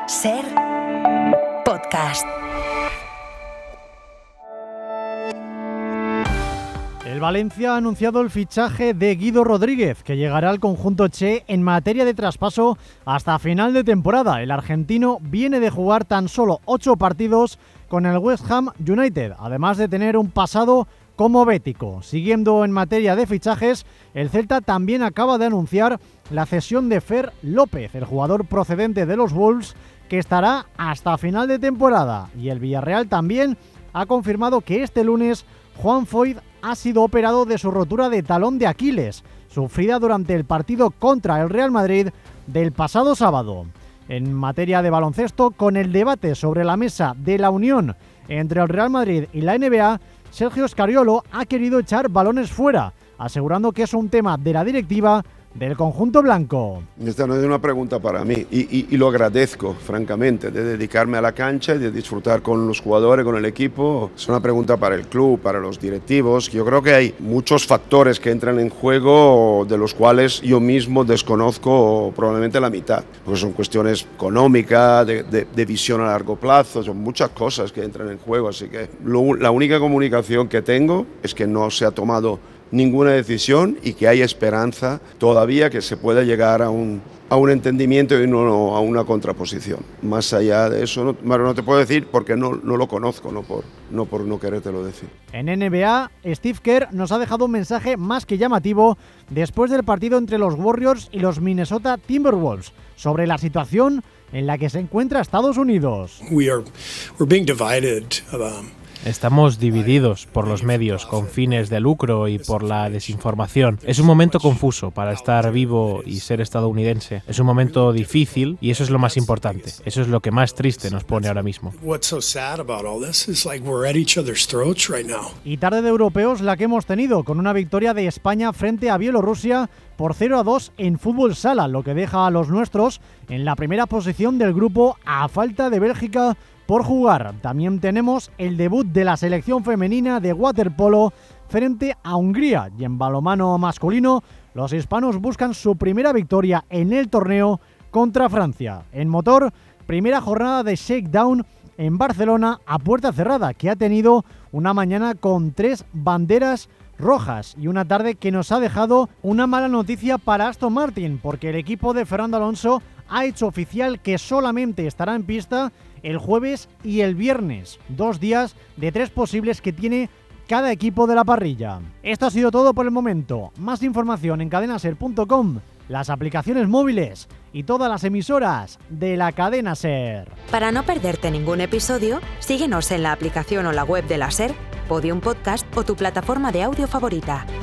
Ser podcast. El Valencia ha anunciado el fichaje de Guido Rodríguez, que llegará al conjunto Che en materia de traspaso hasta final de temporada. El argentino viene de jugar tan solo 8 partidos con el West Ham United, además de tener un pasado como bético. Siguiendo en materia de fichajes, el Celta también acaba de anunciar la cesión de Fer López, el jugador procedente de los Wolves, que estará hasta final de temporada. Y el Villarreal también ha confirmado que este lunes Juan Foyth ha sido operado de su rotura de talón de Aquiles, sufrida durante el partido contra el Real Madrid del pasado sábado. En materia de baloncesto, con el debate sobre la mesa de la unión entre el Real Madrid y la NBA, Sergio Scariolo ha querido echar balones fuera, asegurando que es un tema de la directiva del conjunto blanco. Esta no es una pregunta para mí y lo agradezco, francamente, de dedicarme a la cancha y de disfrutar con los jugadores, con el equipo. Es una pregunta para el club, para los directivos. Yo creo que hay muchos factores que entran en juego de los cuales yo mismo desconozco probablemente la mitad, porque son cuestiones económicas, de visión a largo plazo, son muchas cosas que entran en juego, así que la única comunicación que tengo es que no se ha tomado ninguna decisión y que hay esperanza todavía que se pueda llegar a un entendimiento y no a una contraposición. Más allá de eso, no te puedo decir porque no lo conozco, no por no querértelo decir. En NBA, Steve Kerr nos ha dejado un mensaje más que llamativo después del partido entre los Warriors y los Minnesota Timberwolves sobre la situación en la que se encuentra Estados Unidos. We're being divided. Estamos divididos por los medios con fines de lucro y por la desinformación. Es un momento confuso para estar vivo y ser estadounidense. Es un momento difícil y eso es lo más importante. Eso es lo que más triste nos pone ahora mismo. Y tarde de europeos la que hemos tenido, con una victoria de España frente a Bielorrusia por 0-2 en fútbol sala, lo que deja a los nuestros en la primera posición del grupo a falta de Bélgica por jugar. También tenemos el debut de la selección femenina de waterpolo frente a Hungría, y en balonmano masculino los hispanos buscan su primera victoria en el torneo contra Francia. En motor, primera jornada de shakedown en Barcelona a puerta cerrada, que ha tenido una mañana con 3 banderas rojas y una tarde que nos ha dejado una mala noticia para Aston Martin, porque el equipo de Fernando Alonso ha hecho oficial que solamente estará en pista el jueves y el viernes, 2 días de 3 posibles que tiene cada equipo de la parrilla. Esto ha sido todo por el momento. Más información en cadenaser.com, las aplicaciones móviles y todas las emisoras de la cadena SER. Para no perderte ningún episodio, síguenos en la aplicación o la web de la SER, Podium Podcast o tu plataforma de audio favorita.